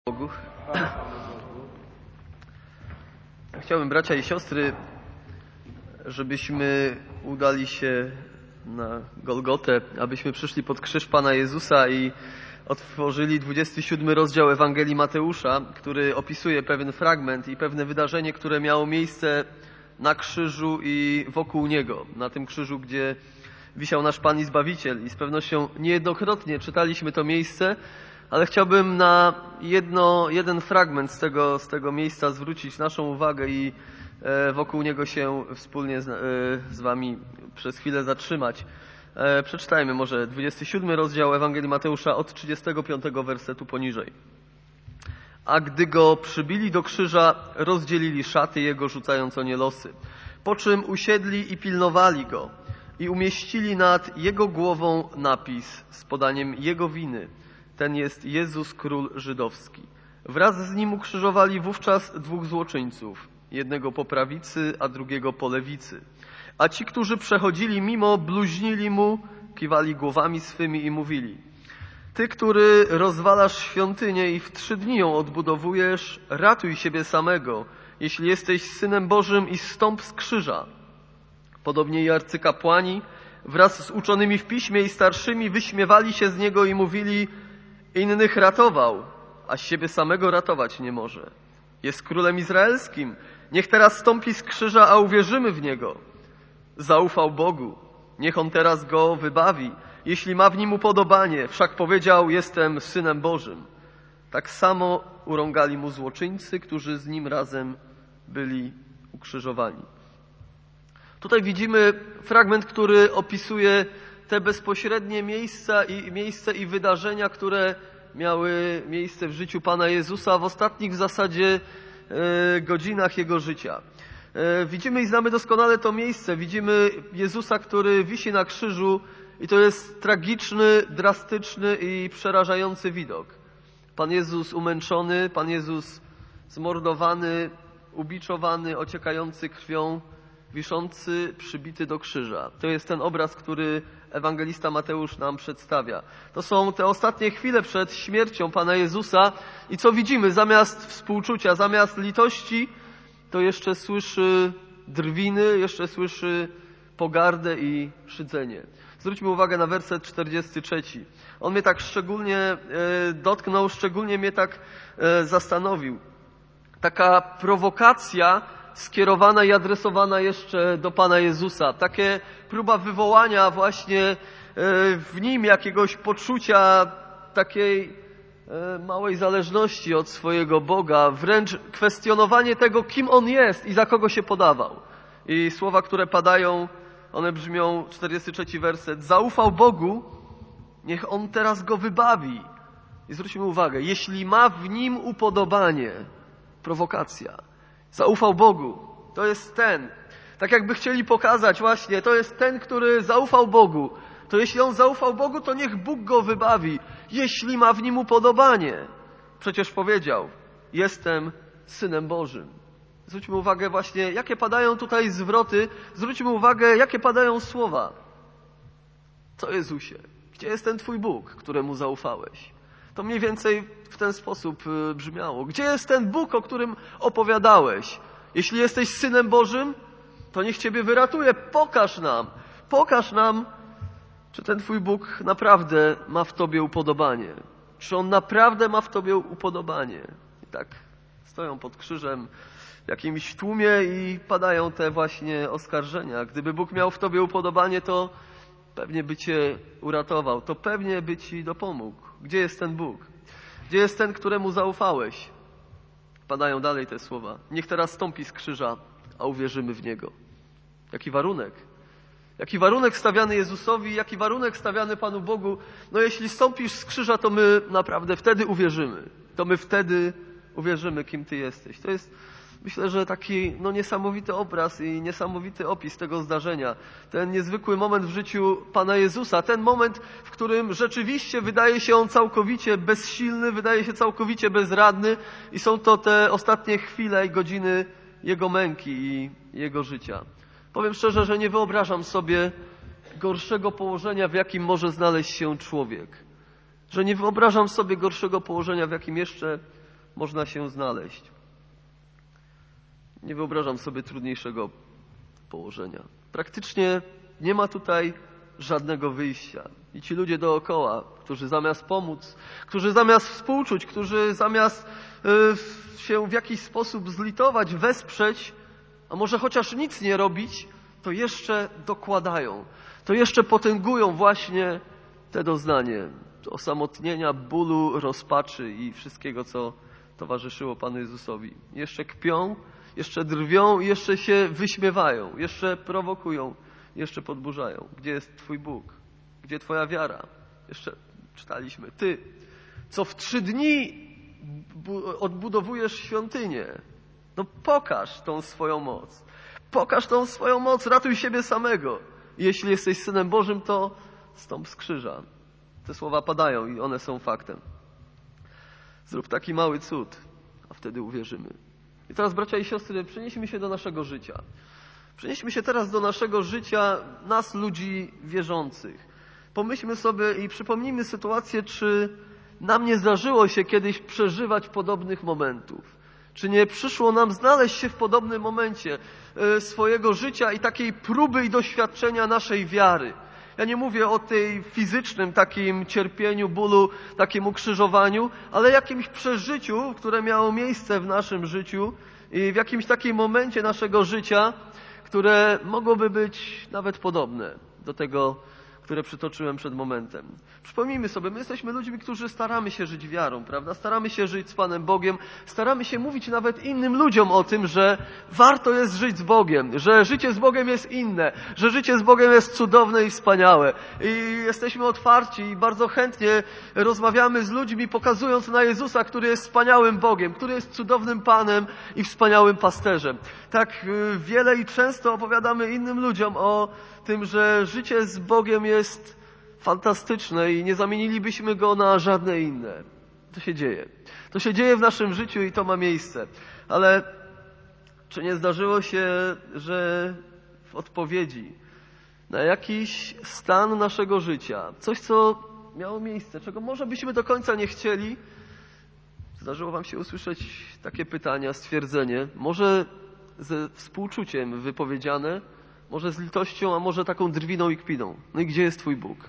Bogu. Chciałbym, bracia i siostry, żebyśmy udali się na Golgotę, abyśmy przyszli pod krzyż Pana Jezusa i otworzyli 27 rozdział Ewangelii Mateusza, który opisuje pewien fragment i pewne wydarzenie, które miało miejsce na krzyżu i wokół Niego. Na tym krzyżu, gdzie wisiał nasz Pan i Zbawiciel. I z pewnością niejednokrotnie czytaliśmy to miejsce, ale chciałbym na jeden fragment z tego miejsca zwrócić naszą uwagę i wokół niego się wspólnie z Wami przez chwilę zatrzymać. Przeczytajmy może 27 rozdział Ewangelii Mateusza od 35 wersetu poniżej. A gdy go przybili do krzyża, rozdzielili szaty jego, rzucając o nie losy. Po czym usiedli i pilnowali go i umieścili nad jego głową napis z podaniem jego winy. Ten jest Jezus, Król Żydowski. Wraz z nim ukrzyżowali wówczas dwóch złoczyńców, jednego po prawicy, a drugiego po lewicy. A ci, którzy przechodzili mimo, bluźnili mu, kiwali głowami swymi i mówili: Ty, który rozwalasz świątynię i w 3 dni ją odbudowujesz, ratuj siebie samego, jeśli jesteś Synem Bożym, i zstąp z krzyża. Podobnie i arcykapłani wraz z uczonymi w piśmie i starszymi wyśmiewali się z niego i mówili: Innych ratował, a siebie samego ratować nie może. Jest królem izraelskim. Niech teraz stąpi z krzyża, a uwierzymy w niego. Zaufał Bogu. Niech on teraz go wybawi, jeśli ma w nim upodobanie. Wszak powiedział: Jestem Synem Bożym. Tak samo urągali mu złoczyńcy, którzy z nim razem byli ukrzyżowani. Tutaj widzimy fragment, który opisuje te bezpośrednie miejsca i wydarzenia, które miały miejsce w życiu Pana Jezusa w ostatnich w zasadzie godzinach Jego życia. Widzimy i znamy doskonale to miejsce. Widzimy Jezusa, który wisi na krzyżu, i to jest tragiczny, drastyczny i przerażający widok. Pan Jezus umęczony, Pan Jezus zmordowany, ubiczowany, ociekający krwią, wiszący, przybity do krzyża. To jest ten obraz, który ewangelista Mateusz nam przedstawia. To są te ostatnie chwile przed śmiercią Pana Jezusa i co widzimy? Zamiast współczucia, zamiast litości, to jeszcze słyszy drwiny, jeszcze słyszy pogardę i szydzenie. Zwróćmy uwagę na werset 43. On mnie tak szczególnie dotknął, szczególnie mnie tak zastanowił. Taka prowokacja skierowana i adresowana jeszcze do Pana Jezusa. Takie próba wywołania właśnie w nim jakiegoś poczucia takiej małej zależności od swojego Boga, wręcz kwestionowanie tego, kim On jest i za kogo się podawał. I słowa, które padają, one brzmią, 43 werset: Zaufał Bogu, niech On teraz go wybawi. I zwróćmy uwagę, jeśli ma w nim upodobanie. Prowokacja. Zaufał Bogu. To jest ten. Tak jakby chcieli pokazać właśnie, to jest ten, który zaufał Bogu. To jeśli on zaufał Bogu, to niech Bóg go wybawi, jeśli ma w nim upodobanie. Przecież powiedział: Jestem Synem Bożym. Zwróćmy uwagę właśnie, jakie padają tutaj zwroty. Zwróćmy uwagę, jakie padają słowa. Co, Jezusie? Gdzie jest ten Twój Bóg, któremu zaufałeś? To mniej więcej w ten sposób brzmiało. Gdzie jest ten Bóg, o którym opowiadałeś? Jeśli jesteś Synem Bożym, to niech Ciebie wyratuje. Pokaż nam, czy ten Twój Bóg naprawdę ma w Tobie upodobanie. Czy On naprawdę ma w Tobie upodobanie. I tak stoją pod krzyżem w jakimś tłumie i padają te właśnie oskarżenia. Gdyby Bóg miał w Tobie upodobanie, to pewnie by Cię uratował, to pewnie by Ci dopomógł. Gdzie jest ten Bóg? Gdzie jest ten, któremu zaufałeś? Padają dalej te słowa. Niech teraz stąpi z krzyża, a uwierzymy w Niego. Jaki warunek? Jaki warunek stawiany Jezusowi, jaki warunek stawiany Panu Bogu? No jeśli stąpisz z krzyża, to my naprawdę wtedy uwierzymy. To my wtedy uwierzymy, kim Ty jesteś. To jest, myślę, że taki niesamowity obraz i niesamowity opis tego zdarzenia. Ten niezwykły moment w życiu Pana Jezusa. Ten moment, w którym rzeczywiście wydaje się On całkowicie bezsilny, wydaje się całkowicie bezradny i są to te ostatnie chwile i godziny Jego męki i Jego życia. Powiem szczerze, że nie wyobrażam sobie gorszego położenia, w jakim może znaleźć się człowiek. Że nie wyobrażam sobie gorszego położenia, w jakim jeszcze można się znaleźć. Nie wyobrażam sobie trudniejszego położenia. Praktycznie nie ma tutaj żadnego wyjścia. I ci ludzie dookoła, którzy zamiast pomóc, którzy zamiast współczuć, którzy zamiast się w jakiś sposób zlitować, wesprzeć, a może chociaż nic nie robić, to jeszcze dokładają, to jeszcze potęgują właśnie te doznanie osamotnienia, bólu, rozpaczy i wszystkiego, co towarzyszyło Panu Jezusowi. Jeszcze kpią, jeszcze drwią, jeszcze się wyśmiewają, jeszcze prowokują, jeszcze podburzają. Gdzie jest Twój Bóg? Gdzie Twoja wiara? Jeszcze czytaliśmy. Ty, co w 3 dni odbudowujesz świątynię, no pokaż tą swoją moc. Pokaż tą swoją moc, ratuj siebie samego. Jeśli jesteś Synem Bożym, to zstąp z krzyża. Te słowa padają i one są faktem. Zrób taki mały cud, a wtedy uwierzymy. I teraz, bracia i siostry, przenieśmy się do naszego życia. Przenieśmy się teraz do naszego życia, nas, ludzi wierzących. Pomyślmy sobie i przypomnijmy sytuację, czy nam nie zdarzyło się kiedyś przeżywać podobnych momentów. Czy nie przyszło nam znaleźć się w podobnym momencie swojego życia i takiej próby i doświadczenia naszej wiary. Ja nie mówię o tej fizycznym takim cierpieniu, bólu, takim ukrzyżowaniu, ale jakimś przeżyciu, które miało miejsce w naszym życiu i w jakimś takim momencie naszego życia, które mogłoby być nawet podobne do tego, które przytoczyłem przed momentem. Przypomnijmy sobie, my jesteśmy ludźmi, którzy staramy się żyć wiarą, prawda? Staramy się żyć z Panem Bogiem, staramy się mówić nawet innym ludziom o tym, że warto jest żyć z Bogiem, że życie z Bogiem jest inne, że życie z Bogiem jest cudowne i wspaniałe. I jesteśmy otwarci i bardzo chętnie rozmawiamy z ludźmi, pokazując na Jezusa, który jest wspaniałym Bogiem, który jest cudownym Panem i wspaniałym pasterzem. Tak wiele i często opowiadamy innym ludziom o tym, że życie z Bogiem jest fantastyczne i nie zamienilibyśmy go na żadne inne. To się dzieje. To się dzieje w naszym życiu i to ma miejsce. Ale czy nie zdarzyło się, że w odpowiedzi na jakiś stan naszego życia, coś, co miało miejsce, czego może byśmy do końca nie chcieli, zdarzyło wam się usłyszeć takie pytania, stwierdzenie, może ze współczuciem wypowiedziane, może z litością, a może taką drwiną i kpiną. No i gdzie jest Twój Bóg?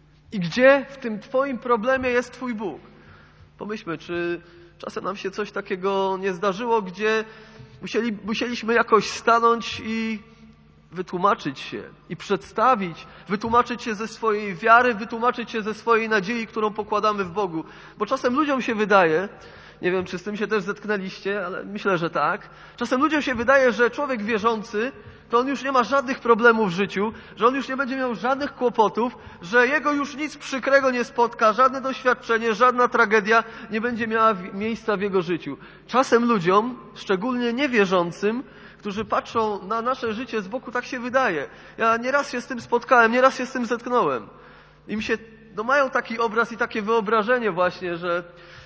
I gdzie w tym Twoim problemie jest Twój Bóg? Pomyślmy, czy czasem nam się coś takiego nie zdarzyło, gdzie musieliśmy jakoś stanąć i wytłumaczyć się i przedstawić, wytłumaczyć się ze swojej wiary, wytłumaczyć się ze swojej nadziei, którą pokładamy w Bogu. Bo czasem ludziom się wydaje, nie wiem, czy z tym się też zetknęliście, ale myślę, że tak. Czasem ludziom się wydaje, że człowiek wierzący, to on już nie ma żadnych problemów w życiu, że on już nie będzie miał żadnych kłopotów, że jego już nic przykrego nie spotka, żadne doświadczenie, żadna tragedia nie będzie miała miejsca w jego życiu. Czasem ludziom, szczególnie niewierzącym, którzy patrzą na nasze życie z boku, tak się wydaje. Ja nieraz się z tym spotkałem, nieraz się z tym zetknąłem. Im się, mają taki obraz i takie wyobrażenie właśnie, że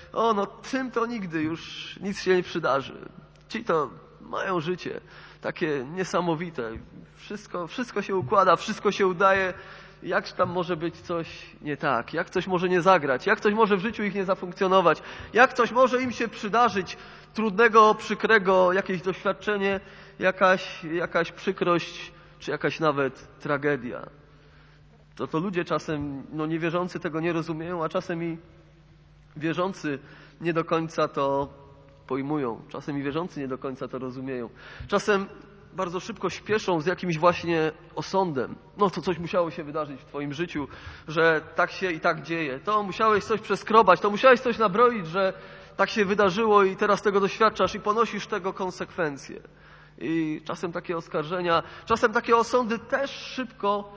tym to nigdy już nic się nie przydarzy. Ci to mają życie takie niesamowite. Wszystko się układa, wszystko się udaje. Jak tam może być coś nie tak? Jak coś może nie zagrać? Jak coś może w życiu ich nie zafunkcjonować? Jak coś może im się przydarzyć trudnego, przykrego, jakieś doświadczenie, jakaś przykrość, czy jakaś nawet tragedia? To ludzie czasem, niewierzący tego nie rozumieją, a czasem i wierzący nie do końca to pojmują. Czasem i wierzący nie do końca to rozumieją. Czasem bardzo szybko śpieszą z jakimś właśnie osądem. To coś musiało się wydarzyć w Twoim życiu, że tak się i tak dzieje. To musiałeś coś przeskrobać, to musiałeś coś nabroić, że tak się wydarzyło i teraz tego doświadczasz i ponosisz tego konsekwencje. I czasem takie oskarżenia, czasem takie osądy też szybko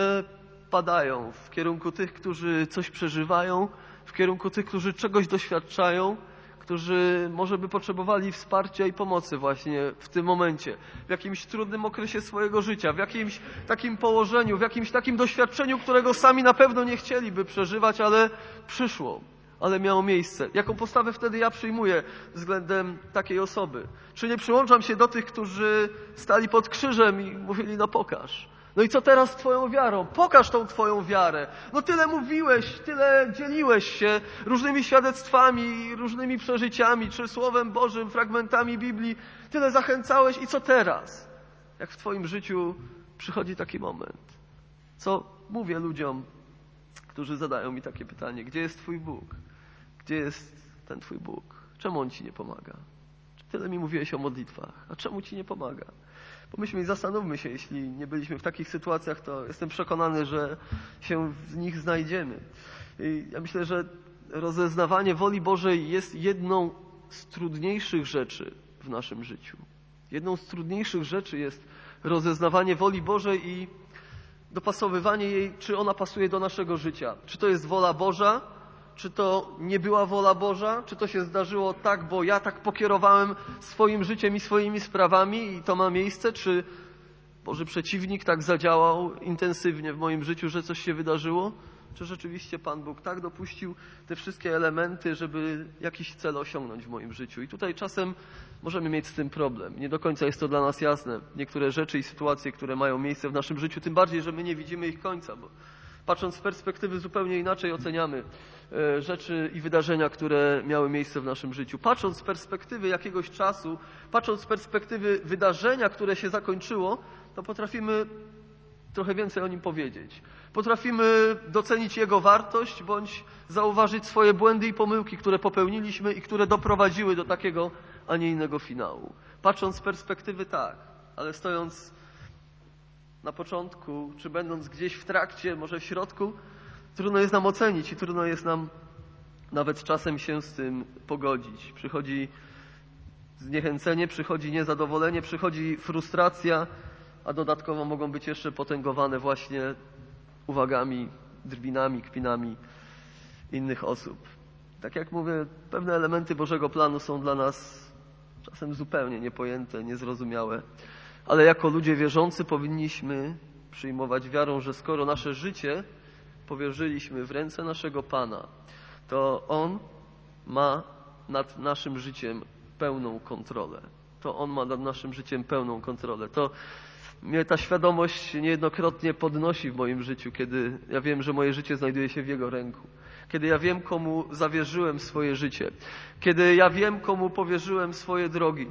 padają w kierunku tych, którzy coś przeżywają, w kierunku tych, którzy czegoś doświadczają, którzy może by potrzebowali wsparcia i pomocy właśnie w tym momencie, w jakimś trudnym okresie swojego życia, w jakimś takim położeniu, w jakimś takim doświadczeniu, którego sami na pewno nie chcieliby przeżywać, ale przyszło, ale miało miejsce. Jaką postawę wtedy ja przyjmuję względem takiej osoby? Czy nie przyłączam się do tych, którzy stali pod krzyżem i mówili, pokaż. No i co teraz z twoją wiarą? Pokaż tą twoją wiarę. No tyle mówiłeś, tyle dzieliłeś się różnymi świadectwami, różnymi przeżyciami, czy Słowem Bożym, fragmentami Biblii. Tyle zachęcałeś i co teraz? Jak w twoim życiu przychodzi taki moment. Co mówię ludziom, którzy zadają mi takie pytanie. Gdzie jest twój Bóg? Gdzie jest ten twój Bóg? Czemu On ci nie pomaga? Tyle mi mówiłeś o modlitwach. A czemu ci nie pomaga? Pomyślmy i zastanówmy się, jeśli nie byliśmy w takich sytuacjach, to jestem przekonany, że się w nich znajdziemy. I ja myślę, że rozeznawanie woli Bożej jest jedną z trudniejszych rzeczy w naszym życiu. Jedną z trudniejszych rzeczy jest rozeznawanie woli Bożej i dopasowywanie jej, czy ona pasuje do naszego życia. Czy to jest wola Boża, czy to nie była wola Boża, czy to się zdarzyło tak, bo ja tak pokierowałem swoim życiem i swoimi sprawami i to ma miejsce, czy Boży przeciwnik tak zadziałał intensywnie w moim życiu, że coś się wydarzyło, czy rzeczywiście Pan Bóg tak dopuścił te wszystkie elementy, żeby jakiś cel osiągnąć w moim życiu. I tutaj czasem możemy mieć z tym problem. Nie do końca jest to dla nas jasne. Niektóre rzeczy i sytuacje, które mają miejsce w naszym życiu, tym bardziej, że my nie widzimy ich końca, bo patrząc z perspektywy zupełnie inaczej oceniamy rzeczy i wydarzenia, które miały miejsce w naszym życiu. Patrząc z perspektywy jakiegoś czasu, patrząc z perspektywy wydarzenia, które się zakończyło, to potrafimy trochę więcej o nim powiedzieć. Potrafimy docenić jego wartość, bądź zauważyć swoje błędy i pomyłki, które popełniliśmy i które doprowadziły do takiego, a nie innego finału. Patrząc z perspektywy tak, ale stojąc na początku, czy będąc gdzieś w trakcie, może w środku, trudno jest nam ocenić i trudno jest nam nawet czasem się z tym pogodzić. Przychodzi zniechęcenie, przychodzi niezadowolenie, przychodzi frustracja, a dodatkowo mogą być jeszcze potęgowane właśnie uwagami, drwinami, kpinami innych osób. Tak jak mówię, pewne elementy Bożego planu są dla nas czasem zupełnie niepojęte, niezrozumiałe, ale jako ludzie wierzący powinniśmy przyjmować wiarą, że skoro nasze życie powierzyliśmy w ręce naszego Pana, to On ma nad naszym życiem pełną kontrolę. To On ma nad naszym życiem pełną kontrolę. To mnie ta świadomość niejednokrotnie podnosi w moim życiu, kiedy ja wiem, że moje życie znajduje się w Jego ręku. Kiedy ja wiem, komu zawierzyłem swoje życie. Kiedy ja wiem, komu powierzyłem swoje drogi,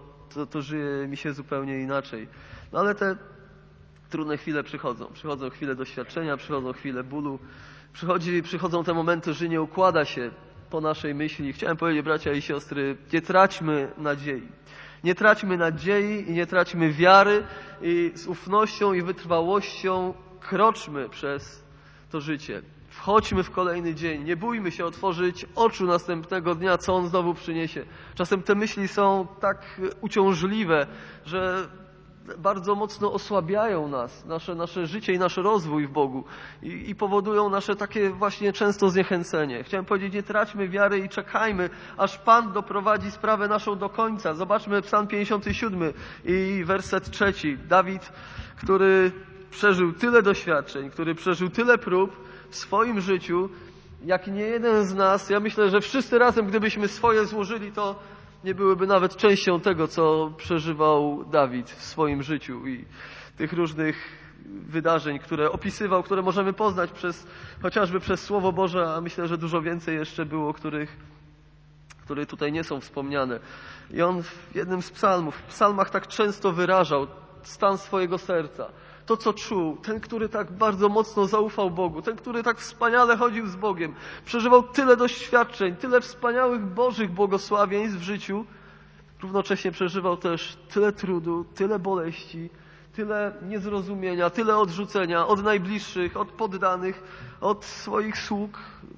to żyje mi się zupełnie inaczej. No ale te trudne chwile przychodzą. Przychodzą chwile doświadczenia, przychodzą chwile bólu. Przychodzą te momenty, że nie układa się po naszej myśli. Chciałem powiedzieć, bracia i siostry, nie traćmy nadziei. Nie traćmy nadziei i nie traćmy wiary i z ufnością i wytrwałością kroczmy przez to życie. Wchodźmy w kolejny dzień. Nie bójmy się otworzyć oczu następnego dnia, co on znowu przyniesie. Czasem te myśli są tak uciążliwe, że bardzo mocno osłabiają nas, nasze życie i nasz rozwój w Bogu i powodują nasze takie właśnie często zniechęcenie. Chciałem powiedzieć, nie traćmy wiary i czekajmy, aż Pan doprowadzi sprawę naszą do końca. Zobaczmy Psalm 57 i werset 3. Dawid, który przeżył tyle doświadczeń, który przeżył tyle prób w swoim życiu, jak nie jeden z nas. Ja myślę, że wszyscy razem, gdybyśmy swoje złożyli, to nie byłyby nawet częścią tego, co przeżywał Dawid w swoim życiu i tych różnych wydarzeń, które opisywał, które możemy poznać chociażby przez Słowo Boże, a myślę, że dużo więcej jeszcze było, które tutaj nie są wspomniane. I on w jednym z psalmów, w psalmach tak często wyrażał stan swojego serca. To, co czuł, ten, który tak bardzo mocno zaufał Bogu, ten, który tak wspaniale chodził z Bogiem, przeżywał tyle doświadczeń, tyle wspaniałych Bożych błogosławieństw w życiu, równocześnie przeżywał też tyle trudu, tyle boleści, tyle niezrozumienia, tyle odrzucenia od najbliższych, od poddanych, od swoich sług,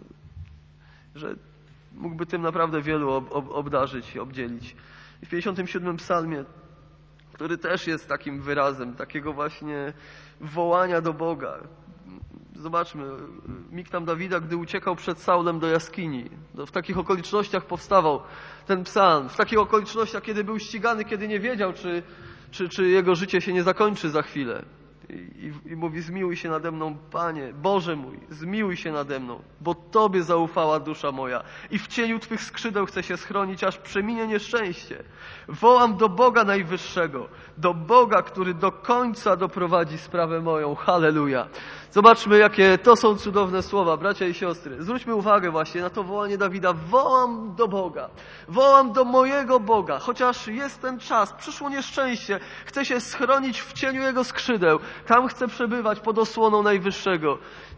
że mógłby tym naprawdę wielu obdarzyć i obdzielić. I w 57 psalmie, który też jest takim wyrazem takiego właśnie wołania do Boga. Zobaczmy, Miktam Dawida, gdy uciekał przed Saulem do jaskini. W takich okolicznościach powstawał ten psalm. W takich okolicznościach, kiedy był ścigany, kiedy nie wiedział, czy jego życie się nie zakończy za chwilę. I mówi: zmiłuj się nade mną, Panie, Boże mój, zmiłuj się nade mną, bo Tobie zaufała dusza moja i w cieniu Twych skrzydeł chcę się schronić, aż przeminie nieszczęście. Wołam do Boga Najwyższego, do Boga, który do końca doprowadzi sprawę moją. Halleluja. Zobaczmy, jakie to są cudowne słowa, bracia i siostry. Zwróćmy uwagę właśnie na to wołanie Dawida. Wołam do Boga. Wołam do mojego Boga. Chociaż jest ten czas, przyszło nieszczęście. Chcę się schronić w cieniu Jego skrzydeł. Tam chcę przebywać pod osłoną Najwyższego.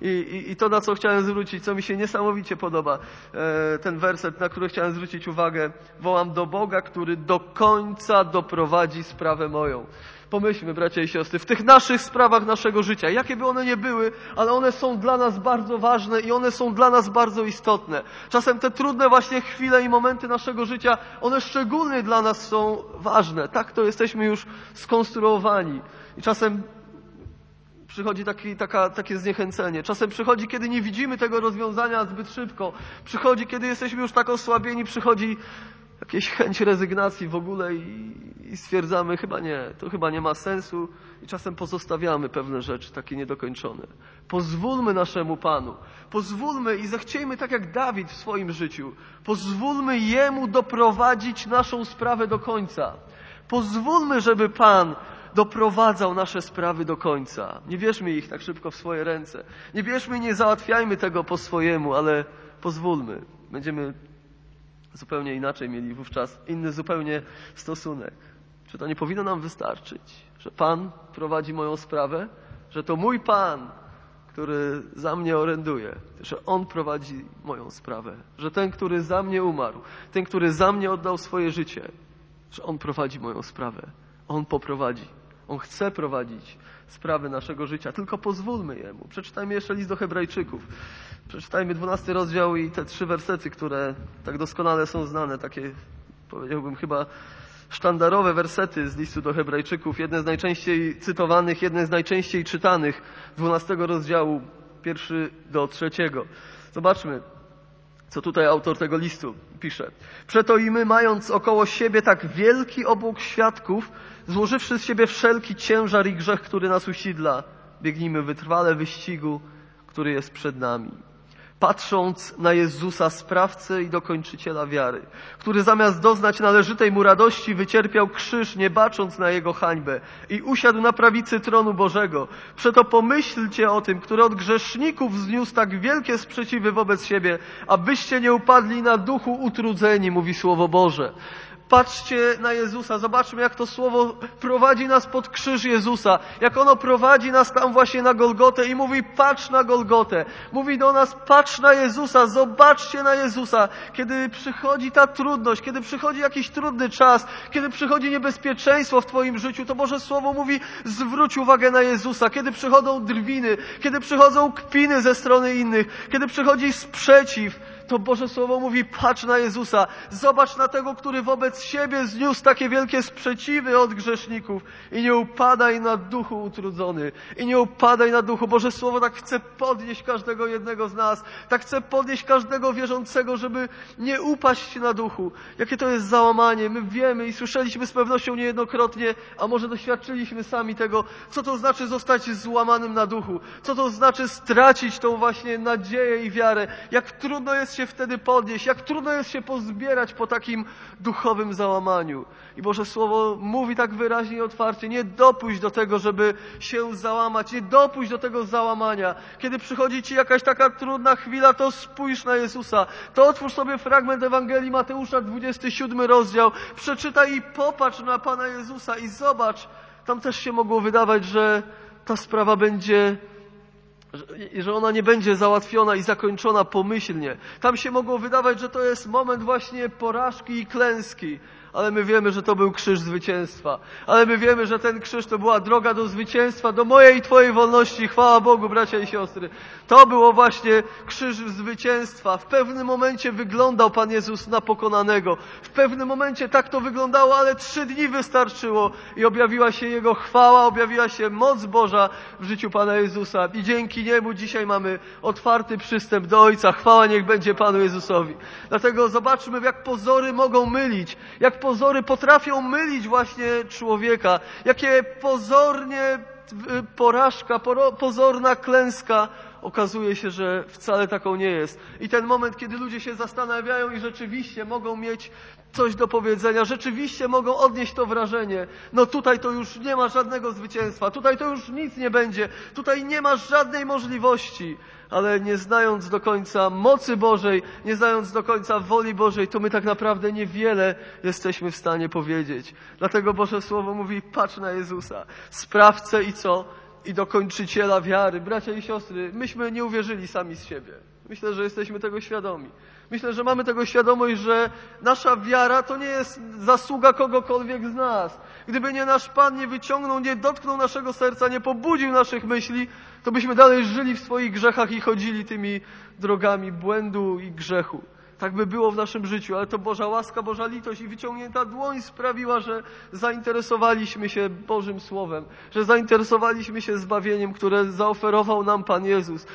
I to, na co chciałem zwrócić, co mi się niesamowicie podoba, ten werset, na który chciałem zwrócić uwagę. Wołam do Boga, który do końca doprowadzi sprawę moją. Pomyślmy, bracia i siostry, w tych naszych sprawach naszego życia, jakie by one nie były, ale one są dla nas bardzo ważne i one są dla nas bardzo istotne. Czasem te trudne właśnie chwile i momenty naszego życia, one szczególnie dla nas są ważne. Tak to jesteśmy już skonstruowani. I czasem przychodzi takie zniechęcenie. Czasem przychodzi, kiedy nie widzimy tego rozwiązania zbyt szybko. Przychodzi, kiedy jesteśmy już tak osłabieni, przychodzi jakaś chęć rezygnacji w ogóle i stwierdzamy, to chyba nie ma sensu i czasem pozostawiamy pewne rzeczy takie niedokończone. Pozwólmy naszemu Panu, pozwólmy i zechciejmy tak jak Dawid w swoim życiu, pozwólmy Jemu doprowadzić naszą sprawę do końca. Pozwólmy, żeby Pan doprowadzał nasze sprawy do końca. Nie bierzmy ich tak szybko w swoje ręce. Nie bierzmy i nie załatwiajmy tego po swojemu, ale pozwólmy. Będziemy zupełnie inaczej mieli wówczas inny zupełnie stosunek. Czy to nie powinno nam wystarczyć, że Pan prowadzi moją sprawę, że to mój Pan, który za mnie oręduje, że On prowadzi moją sprawę, że ten, który za mnie umarł, ten, który za mnie oddał swoje życie, że On prowadzi moją sprawę. On poprowadzi. On chce prowadzić sprawy naszego życia. Tylko pozwólmy Jemu. Przeczytajmy jeszcze list do Hebrajczyków. Przeczytajmy 12 rozdział i te 3 wersety, które tak doskonale są znane. Takie, powiedziałbym, chyba sztandarowe wersety z listu do Hebrajczyków. Jedne z najczęściej cytowanych, jedne z najczęściej czytanych. 12 rozdziału, 1 do 3. Zobaczmy, co tutaj autor tego listu pisze. Przeto i my, mając około siebie tak wielki obłok świadków, złożywszy z siebie wszelki ciężar i grzech, który nas usidla, biegnijmy wytrwale wyścigu, który jest przed nami. Patrząc na Jezusa, sprawcę i dokończyciela wiary, który zamiast doznać należytej mu radości wycierpiał krzyż, nie bacząc na Jego hańbę i usiadł na prawicy tronu Bożego. Przeto pomyślcie o tym, który od grzeszników zniósł tak wielkie sprzeciwy wobec siebie, abyście nie upadli na duchu utrudzeni, mówi Słowo Boże. Patrzcie na Jezusa, zobaczmy, jak to słowo prowadzi nas pod krzyż Jezusa, jak ono prowadzi nas tam właśnie na Golgotę i mówi: patrz na Golgotę. Mówi do nas: patrz na Jezusa, zobaczcie na Jezusa. Kiedy przychodzi ta trudność, kiedy przychodzi jakiś trudny czas, kiedy przychodzi niebezpieczeństwo w Twoim życiu, to Boże Słowo mówi: zwróć uwagę na Jezusa. Kiedy przychodzą drwiny, kiedy przychodzą kpiny ze strony innych, kiedy przychodzi sprzeciw, to Boże Słowo mówi: patrz na Jezusa, zobacz na tego, który wobec siebie zniósł takie wielkie sprzeciwy od grzeszników i nie upadaj na duchu utrudzony, i nie upadaj na duchu. Boże Słowo tak chce podnieść każdego jednego z nas, tak chce podnieść każdego wierzącego, żeby nie upaść na duchu. Jakie to jest załamanie. My wiemy i słyszeliśmy z pewnością niejednokrotnie, a może doświadczyliśmy sami tego, co to znaczy zostać złamanym na duchu, co to znaczy stracić tą właśnie nadzieję i wiarę, jak trudno jest się wtedy podnieść, jak trudno jest się pozbierać po takim duchowym załamaniu. I Boże Słowo mówi tak wyraźnie i otwarcie: nie dopuść do tego, żeby się załamać, nie dopuść do tego załamania. Kiedy przychodzi Ci jakaś taka trudna chwila, to spójrz na Jezusa, to otwórz sobie fragment Ewangelii Mateusza, 27 rozdział, przeczytaj i popatrz na Pana Jezusa i zobacz. Tam też się mogło wydawać, że ta sprawa będzie, że ona nie będzie załatwiona i zakończona pomyślnie. Tam się mogło wydawać, że to jest moment właśnie porażki i klęski. Ale my wiemy, że to był krzyż zwycięstwa. Ale my wiemy, że ten krzyż to była droga do zwycięstwa, do mojej i Twojej wolności. Chwała Bogu, bracia i siostry. To było właśnie krzyż zwycięstwa. W pewnym momencie wyglądał Pan Jezus na pokonanego. W pewnym momencie tak to wyglądało, ale 3 dni wystarczyło i objawiła się Jego chwała, objawiła się moc Boża w życiu Pana Jezusa. I dzięki Niemu dzisiaj mamy otwarty przystęp do Ojca. Chwała niech będzie Panu Jezusowi. Dlatego zobaczmy, jak pozory mogą mylić, jak pozory potrafią mylić właśnie człowieka, jakie pozornie porażka, pozorna klęska, okazuje się, że wcale taką nie jest. I ten moment, kiedy ludzie się zastanawiają i rzeczywiście mogą mieć coś do powiedzenia, rzeczywiście mogą odnieść to wrażenie. No tutaj to już nie ma żadnego zwycięstwa, tutaj to już nic nie będzie, tutaj nie ma żadnej możliwości. Ale nie znając do końca mocy Bożej, nie znając do końca woli Bożej, to my tak naprawdę niewiele jesteśmy w stanie powiedzieć. Dlatego Boże Słowo mówi, patrz na Jezusa, sprawcę i co? I dokończyciela wiary. Bracia i siostry, myśmy nie uwierzyli sami z siebie. Myślę, że jesteśmy tego świadomi. Myślę, że mamy tego świadomość, że nasza wiara to nie jest zasługa kogokolwiek z nas. Gdyby nie nasz Pan nie wyciągnął, nie dotknął naszego serca, nie pobudził naszych myśli, to byśmy dalej żyli w swoich grzechach i chodzili tymi drogami błędu i grzechu. Tak by było w naszym życiu, ale to Boża łaska, Boża litość i wyciągnięta dłoń sprawiła, że zainteresowaliśmy się Bożym Słowem, że zainteresowaliśmy się zbawieniem, które zaoferował nam Pan Jezus.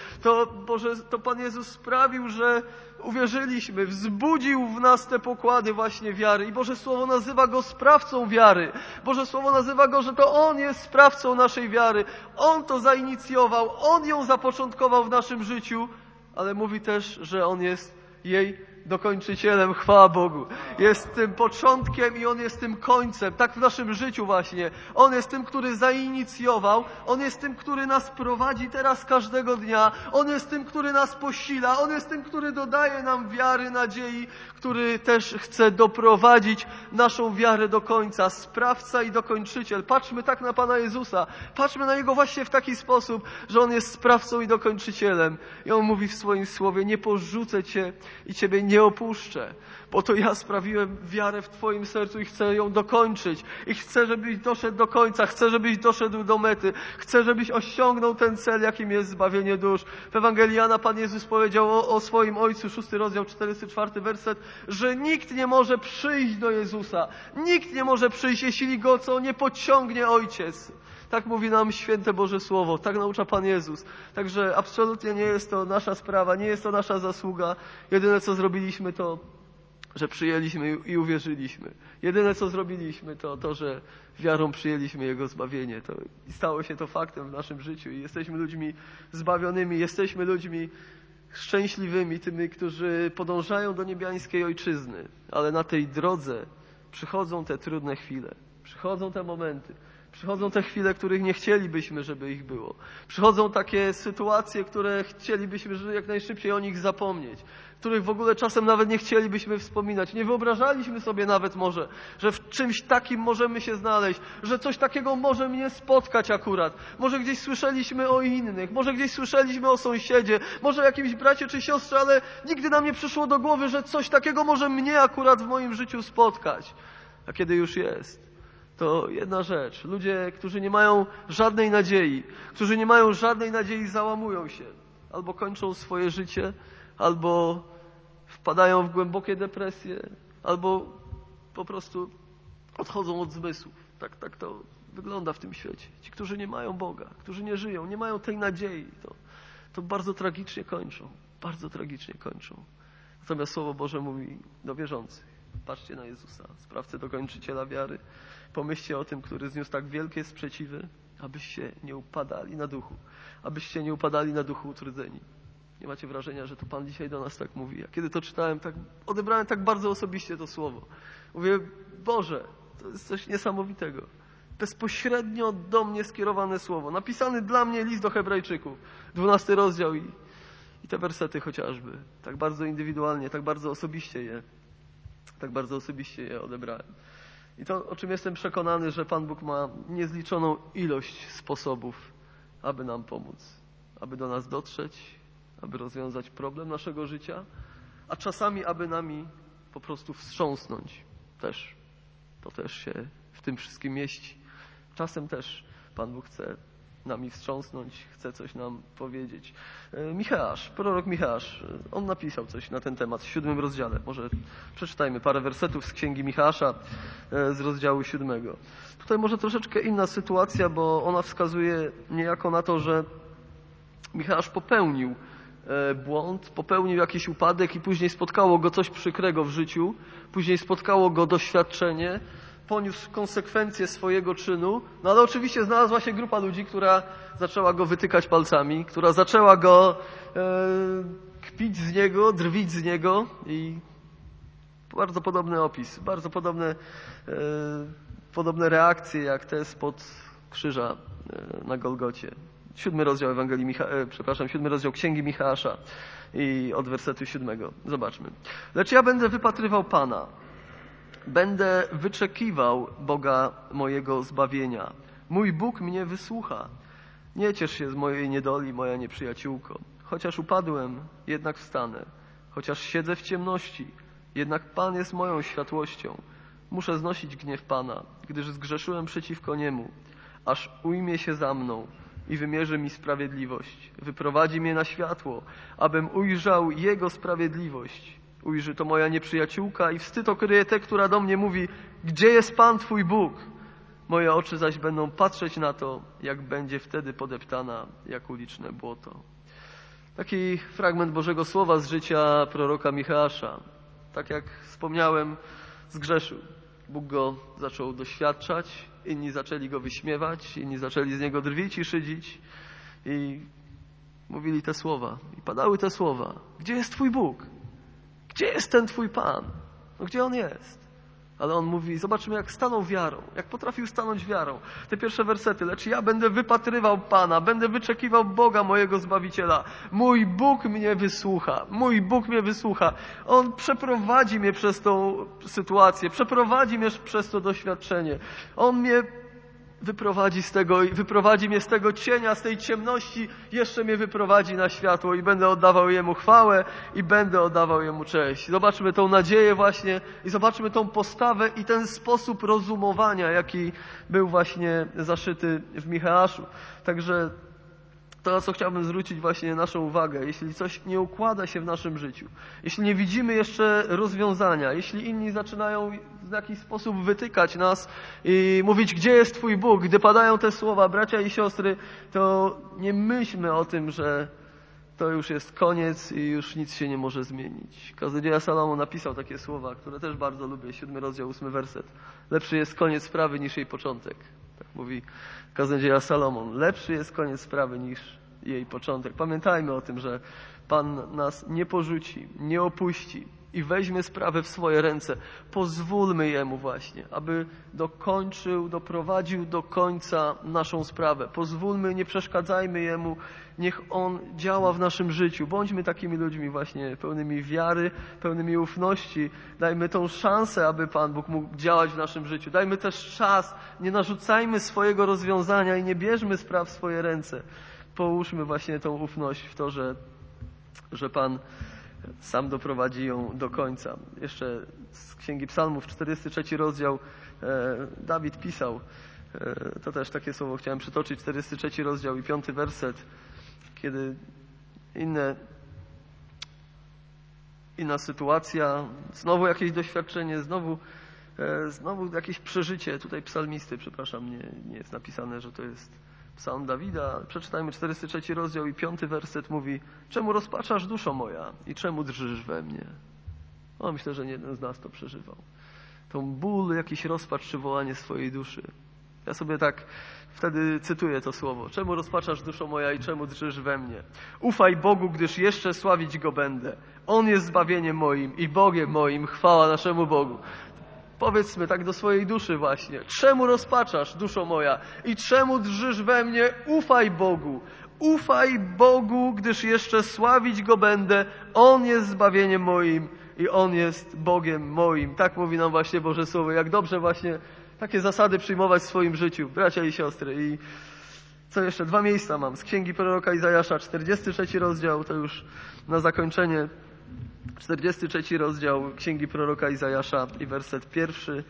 To Pan Jezus sprawił, że uwierzyliśmy, wzbudził w nas te pokłady właśnie wiary i Boże Słowo nazywa Go sprawcą wiary. Boże Słowo nazywa Go, że to On jest sprawcą naszej wiary. On to zainicjował, On ją zapoczątkował w naszym życiu, ale mówi też, że On jest jej dokończycielem, chwała Bogu. Jest tym początkiem i On jest tym końcem. Tak w naszym życiu właśnie. On jest tym, który zainicjował. On jest tym, który nas prowadzi teraz każdego dnia. On jest tym, który nas posila. On jest tym, który dodaje nam wiary, nadziei, który też chce doprowadzić naszą wiarę do końca. Sprawca i dokończyciel. Patrzmy tak na Pana Jezusa. Patrzmy na Niego właśnie w taki sposób, że On jest sprawcą i dokończycielem. I On mówi w swoim słowie, nie porzucę Cię i Ciebie nie opuszczę, bo to ja sprawiłem wiarę w Twoim sercu i chcę ją dokończyć. I chcę, żebyś doszedł do końca, chcę, żebyś doszedł do mety, chcę, żebyś osiągnął ten cel, jakim jest zbawienie dusz. W Ewangelii Jana Pan Jezus powiedział o swoim Ojcu, 6 rozdział, 44 werset, że nikt nie może przyjść do Jezusa. Nikt nie może przyjść, jeśli Go co nie pociągnie Ojciec. Tak mówi nam święte Boże Słowo, tak naucza Pan Jezus. Także absolutnie nie jest to nasza sprawa, nie jest to nasza zasługa. Jedyne co zrobiliśmy to, że przyjęliśmy i uwierzyliśmy. Jedyne co zrobiliśmy to, że wiarą przyjęliśmy Jego zbawienie. I stało się to faktem w naszym życiu i jesteśmy ludźmi zbawionymi, jesteśmy ludźmi szczęśliwymi, tymi, którzy podążają do niebiańskiej Ojczyzny. Ale na tej drodze przychodzą te trudne chwile, przychodzą te momenty. Przychodzą te chwile, których nie chcielibyśmy, żeby ich było. Przychodzą takie sytuacje, które chcielibyśmy, żeby jak najszybciej o nich zapomnieć. Których w ogóle czasem nawet nie chcielibyśmy wspominać. Nie wyobrażaliśmy sobie nawet może, że w czymś takim możemy się znaleźć, że coś takiego może mnie spotkać akurat. Może gdzieś słyszeliśmy o innych, może gdzieś słyszeliśmy o sąsiedzie, może jakimś bracie czy siostrze, ale nigdy nam nie przyszło do głowy, że coś takiego może mnie akurat w moim życiu spotkać. A kiedy już jest, to jedna rzecz. Ludzie, którzy nie mają żadnej nadziei, załamują się. Albo kończą swoje życie, albo wpadają w głębokie depresje, albo po prostu odchodzą od zmysłów. Tak to wygląda w tym świecie. Ci, którzy nie mają Boga, którzy nie żyją, nie mają tej nadziei, to bardzo tragicznie kończą. Bardzo tragicznie kończą. Natomiast Słowo Boże mówi do wierzących. Patrzcie na Jezusa, sprawcę dokończyciela wiary. Pomyślcie o tym, który zniósł tak wielkie sprzeciwy, abyście nie upadali na duchu. Abyście nie upadali na duchu utrudzeni. Nie macie wrażenia, że to Pan dzisiaj do nas tak mówi. Ja kiedy to czytałem, odebrałem tak bardzo osobiście to słowo. Mówię, Boże, to jest coś niesamowitego. Bezpośrednio do mnie skierowane słowo. Napisany dla mnie list do Hebrajczyków. 12 rozdział i te wersety chociażby. Tak bardzo indywidualnie, tak bardzo osobiście je odebrałem. I to, o czym jestem przekonany, że Pan Bóg ma niezliczoną ilość sposobów, aby nam pomóc, aby do nas dotrzeć, aby rozwiązać problem naszego życia, a czasami, aby nami po prostu wstrząsnąć. To też się w tym wszystkim mieści. Czasem też Pan Bóg chce nami wstrząsnąć, chce coś nam powiedzieć. Prorok Micheasz, on napisał coś na ten temat w 7 rozdziale. Może przeczytajmy parę wersetów z Księgi Micheasza z rozdziału 7. Tutaj może troszeczkę inna sytuacja, bo ona wskazuje niejako na to, że Micheasz popełnił błąd, popełnił jakiś upadek i później spotkało go coś przykrego w życiu, później spotkało go doświadczenie, poniósł konsekwencje swojego czynu, no ale oczywiście znalazła się grupa ludzi, która zaczęła go wytykać palcami, która zaczęła go kpić z niego, drwić z niego i bardzo podobny opis, bardzo podobne reakcje jak te spod krzyża na Golgocie. 7 rozdział Księgi Michała i od wersetu 7. Zobaczmy. Lecz ja będę wypatrywał Pana. Będę wyczekiwał Boga mojego zbawienia. Mój Bóg mnie wysłucha. Nie ciesz się z mojej niedoli, moja nieprzyjaciółko. Chociaż upadłem, jednak wstanę. Chociaż siedzę w ciemności, jednak Pan jest moją światłością. Muszę znosić gniew Pana, gdyż zgrzeszyłem przeciwko Niemu. Aż ujmie się za mną i wymierzy mi sprawiedliwość. Wyprowadzi mnie na światło, abym ujrzał Jego sprawiedliwość. Ujrzy to moja nieprzyjaciółka i wstyd okryje tę, która do mnie mówi: gdzie jest Pan Twój Bóg? Moje oczy zaś będą patrzeć na to, jak będzie wtedy podeptana jak uliczne błoto. Taki fragment Bożego Słowa z życia proroka Michała. Tak jak wspomniałem, zgrzeszył. Bóg go zaczął doświadczać, inni zaczęli go wyśmiewać, inni zaczęli z niego drwić i szydzić i mówili te słowa. I padały te słowa: gdzie jest Twój Bóg? Gdzie jest ten Twój Pan? No gdzie On jest? Ale on mówi, zobaczmy jak stanął wiarą, jak potrafił stanąć wiarą. Te pierwsze wersety: lecz ja będę wypatrywał Pana, będę wyczekiwał Boga mojego Zbawiciela. Mój Bóg mnie wysłucha, mój Bóg mnie wysłucha. On przeprowadzi mnie przez tą sytuację, przeprowadzi mnie przez to doświadczenie. On mnie wyprowadzi mnie z tego cienia, z tej ciemności, jeszcze mnie wyprowadzi na światło i będę oddawał Jemu chwałę i będę oddawał Jemu cześć. Zobaczmy tą nadzieję właśnie i zobaczmy tą postawę i ten sposób rozumowania, jaki był właśnie zaszyty w Michała. Także to, na co chciałbym zwrócić właśnie naszą uwagę, jeśli coś nie układa się w naszym życiu, jeśli nie widzimy jeszcze rozwiązania, jeśli inni zaczynają w jakiś sposób wytykać nas i mówić, gdzie jest Twój Bóg, gdy padają te słowa, bracia i siostry, to nie myślmy o tym, że to już jest koniec i już nic się nie może zmienić. Kaznodzieja Salomon napisał takie słowa, które też bardzo lubię, 7 rozdział, 8 werset. Lepszy jest koniec sprawy niż jej początek. Tak mówi Kaznodzieja Salomon. Lepszy jest koniec sprawy niż jej początek. Pamiętajmy o tym, że Pan nas nie porzuci, nie opuści i weźmie sprawę w swoje ręce. Pozwólmy Jemu właśnie, aby doprowadził do końca naszą sprawę. Pozwólmy, nie przeszkadzajmy Jemu. Niech On działa w naszym życiu. Bądźmy takimi ludźmi właśnie pełnymi wiary, pełnymi ufności. Dajmy tą szansę, aby Pan Bóg mógł działać w naszym życiu. Dajmy też czas. Nie narzucajmy swojego rozwiązania i nie bierzmy spraw w swoje ręce. Połóżmy właśnie tą ufność w to, że Pan sam doprowadzi ją do końca. Jeszcze z Księgi Psalmów, 43 rozdział, Dawid pisał, to też takie słowo chciałem przytoczyć, 43 rozdział i 5 werset, kiedy inna sytuacja, znowu jakieś doświadczenie, znowu jakieś przeżycie. Tutaj psalmisty, przepraszam, nie jest napisane, że to jest psalm Dawida. Przeczytajmy 43 rozdział i 5 werset mówi: czemu rozpaczasz, duszo moja, i czemu drżysz we mnie? Myślę, że nie jeden z nas to przeżywał. Tą ból, jakiś rozpacz czy wołanie swojej duszy. Ja sobie tak wtedy cytuję to słowo. Czemu rozpaczasz, duszo moja, i czemu drżysz we mnie? Ufaj Bogu, gdyż jeszcze sławić Go będę. On jest zbawieniem moim i Bogiem moim. Chwała naszemu Bogu. Powiedzmy tak do swojej duszy właśnie. Czemu rozpaczasz, duszo moja, i czemu drżysz we mnie? Ufaj Bogu. Ufaj Bogu, gdyż jeszcze sławić Go będę. On jest zbawieniem moim i On jest Bogiem moim. Tak mówi nam właśnie Boże Słowo. Jak dobrze właśnie takie zasady przyjmować w swoim życiu, bracia i siostry. I co jeszcze? 2 miejsca mam. Z Księgi proroka Izajasza, 43 rozdział, to już na zakończenie. 43 rozdział Księgi proroka Izajasza i werset 1.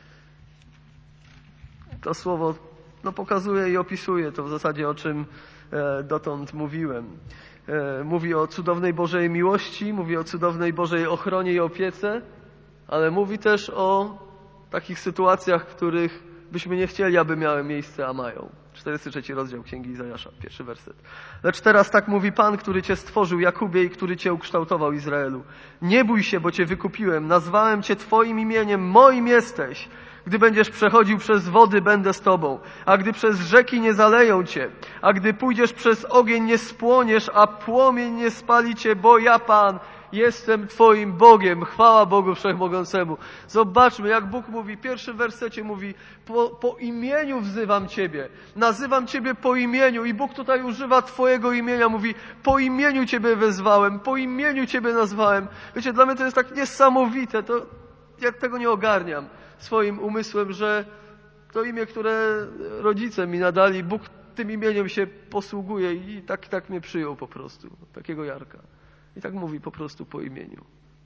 To słowo pokazuje i opisuje to w zasadzie, o czym dotąd mówiłem. Mówi o cudownej Bożej miłości, mówi o cudownej Bożej ochronie i opiece, ale mówi też o takich sytuacjach, w których byśmy nie chcieli, aby miały miejsce, a mają. 43 rozdział Księgi Izajasza, 1 werset. Lecz teraz tak mówi Pan, który Cię stworzył, Jakubie, i który Cię ukształtował, Izraelu. Nie bój się, bo Cię wykupiłem, nazwałem Cię Twoim imieniem, moim jesteś. Gdy będziesz przechodził przez wody, będę z tobą. A gdy przez rzeki nie zaleją cię, a gdy pójdziesz przez ogień, nie spłoniesz, a płomień nie spali cię, bo ja, Pan, jestem twoim Bogiem. Chwała Bogu Wszechmogącemu. Zobaczmy, jak Bóg mówi, w pierwszym wersecie mówi, po imieniu wzywam ciebie, nazywam ciebie po imieniu i Bóg tutaj używa twojego imienia, mówi, po imieniu ciebie wezwałem, po imieniu ciebie nazwałem. Wiecie, dla mnie to jest tak niesamowite, to ja tego nie ogarniam swoim umysłem, że to imię, które rodzice mi nadali, Bóg tym imieniem się posługuje i tak mnie przyjął po prostu, takiego Jarka. I tak mówi po prostu po imieniu.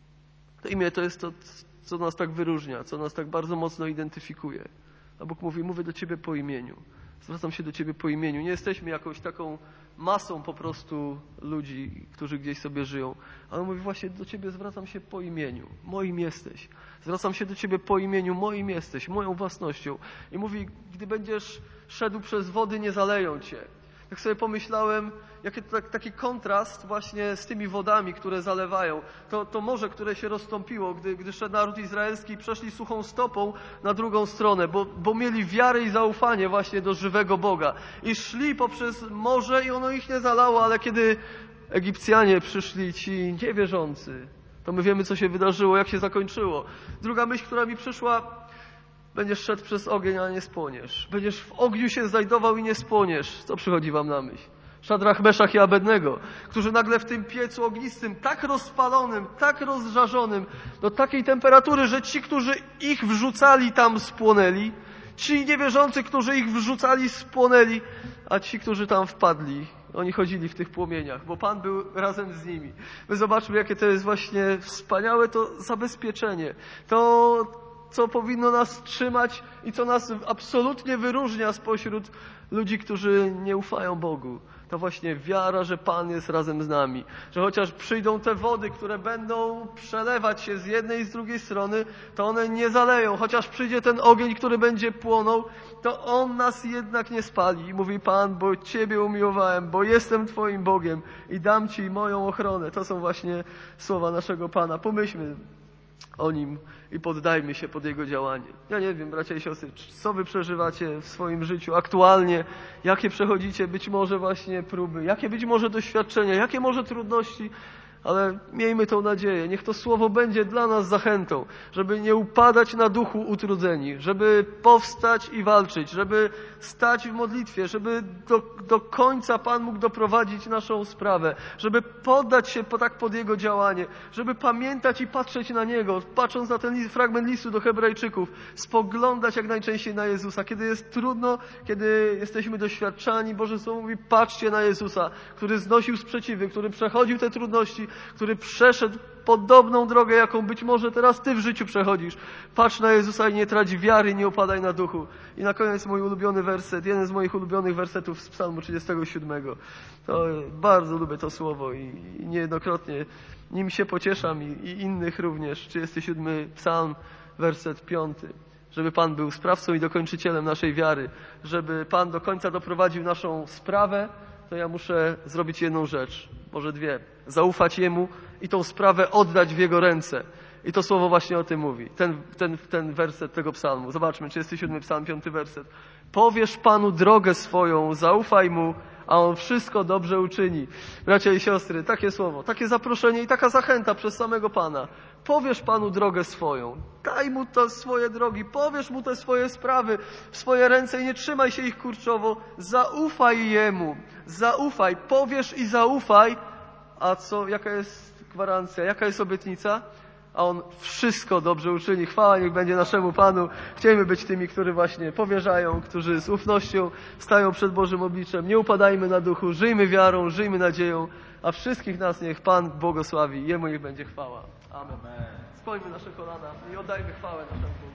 To imię to jest to, co nas tak wyróżnia, co nas tak bardzo mocno identyfikuje. A Bóg mówi, mówię do ciebie po imieniu. Zwracam się do ciebie po imieniu. Nie jesteśmy jakąś taką masą po prostu ludzi, którzy gdzieś sobie żyją. Ale mówi, właśnie do ciebie zwracam się po imieniu. Moim jesteś. Zwracam się do ciebie po imieniu. Moim jesteś. Moją własnością. I mówi, gdy będziesz szedł przez wody, nie zaleją cię. Tak sobie pomyślałem, jaki taki kontrast właśnie z tymi wodami, które zalewają. To morze, które się rozstąpiło, gdy szedł naród izraelski i przeszli suchą stopą na drugą stronę, bo mieli wiarę i zaufanie właśnie do żywego Boga. I szli poprzez morze i ono ich nie zalało, ale kiedy Egipcjanie przyszli, ci niewierzący, to my wiemy, co się wydarzyło, jak się zakończyło. Druga myśl, która mi przyszła, będziesz szedł przez ogień, a nie spłoniesz. Będziesz w ogniu się znajdował i nie spłoniesz. Co przychodzi wam na myśl? Szadrach, Meszach i Abednego, którzy nagle w tym piecu ognistym, tak rozpalonym, tak rozżarzonym, do takiej temperatury, że ci, którzy ich wrzucali, tam spłonęli. Ci niewierzący, którzy ich wrzucali, spłonęli, a ci, którzy tam wpadli, oni chodzili w tych płomieniach, bo Pan był razem z nimi. My zobaczmy, jakie to jest właśnie wspaniałe to zabezpieczenie. To, co powinno nas trzymać i co nas absolutnie wyróżnia spośród ludzi, którzy nie ufają Bogu. To właśnie wiara, że Pan jest razem z nami. Że chociaż przyjdą te wody, które będą przelewać się z jednej i z drugiej strony, to one nie zaleją. Chociaż przyjdzie ten ogień, który będzie płonął, to on nas jednak nie spali. I mówi Pan, bo Ciebie umiłowałem, bo jestem Twoim Bogiem i dam Ci moją ochronę. To są właśnie słowa naszego Pana. Pomyślmy o Nim i poddajmy się pod Jego działanie. Ja nie wiem, bracia i siostry, co wy przeżywacie w swoim życiu aktualnie, jakie przechodzicie być może właśnie próby, jakie być może doświadczenia, jakie może trudności, ale miejmy tą nadzieję. Niech to słowo będzie dla nas zachętą, żeby nie upadać na duchu utrudzeni, żeby powstać i walczyć, żeby stać w modlitwie, żeby do końca Pan mógł doprowadzić naszą sprawę, żeby poddać się pod Jego działanie, żeby pamiętać i patrzeć na Niego, patrząc na ten fragment listu do Hebrajczyków, spoglądać jak najczęściej na Jezusa. Kiedy jest trudno, kiedy jesteśmy doświadczani, Boże Słowo mówi, patrzcie na Jezusa, który znosił sprzeciwy, który przechodził te trudności, który przeszedł podobną drogę, jaką być może teraz ty w życiu przechodzisz. Patrz na Jezusa i nie trać wiary, nie upadaj na duchu. I na koniec mój ulubiony werset, jeden z moich ulubionych wersetów z Psalmu 37. To bardzo lubię to słowo i niejednokrotnie nim się pocieszam i innych również. 37 Psalm, werset 5. Żeby Pan był sprawcą i dokończycielem naszej wiary, żeby Pan do końca doprowadził naszą sprawę, to ja muszę zrobić jedną rzecz, może dwie. Zaufać Jemu i tą sprawę oddać w Jego ręce. I to słowo właśnie o tym mówi. Ten werset tego psalmu. Zobaczmy, 37 psalm, 5 werset. Powierz Panu drogę swoją, zaufaj Mu, a On wszystko dobrze uczyni. Bracia i siostry, takie słowo, takie zaproszenie i taka zachęta przez samego Pana. Powierz Panu drogę swoją. Daj Mu te swoje drogi, powierz Mu te swoje sprawy w swoje ręce i nie trzymaj się ich kurczowo. Zaufaj Jemu. Zaufaj, powierz i zaufaj. A co, jaka jest gwarancja, jaka jest obietnica? A On wszystko dobrze uczyni. Chwała niech będzie naszemu Panu. Chcielibyśmy być tymi, którzy właśnie powierzają, którzy z ufnością stają przed Bożym obliczem. Nie upadajmy na duchu, żyjmy wiarą, żyjmy nadzieją, a wszystkich nas niech Pan błogosławi. Jemu niech będzie chwała. Amen. Skłońmy nasze kolana i oddajmy chwałę naszemu Bogu.